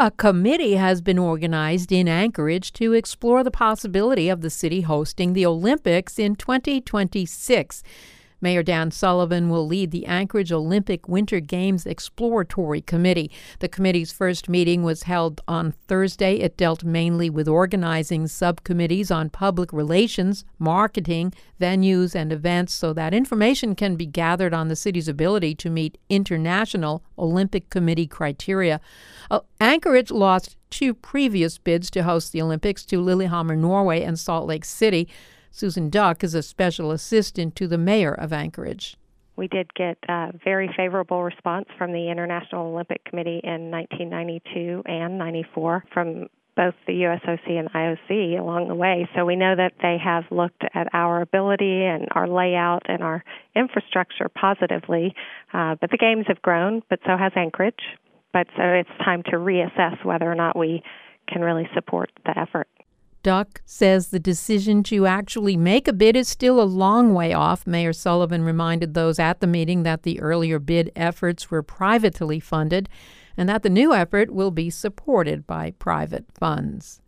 A committee has been organized in Anchorage to explore the possibility of the city hosting the Olympics in 2026. Mayor Dan Sullivan will lead the Anchorage Olympic Winter Games Exploratory Committee. The committee's first meeting was held on Thursday. It dealt mainly with organizing subcommittees on public relations, marketing, venues, and events so that information can be gathered on the city's ability to meet International Olympic Committee criteria. Anchorage lost two previous bids to host the Olympics to Lillehammer, Norway, and Salt Lake City. Susan Duck is a special assistant to the mayor of Anchorage. We did get a very favorable response from the International Olympic Committee in 1992 and 94 from both the USOC and IOC along the way. So we know that they have looked at our ability and our layout and our infrastructure positively. But the games have grown, but so has Anchorage. But so it's time to reassess whether or not we can really support the effort. Duck says the decision to actually make a bid is still a long way off. Mayor Sullivan reminded those at the meeting that the earlier bid efforts were privately funded and that the new effort will be supported by private funds.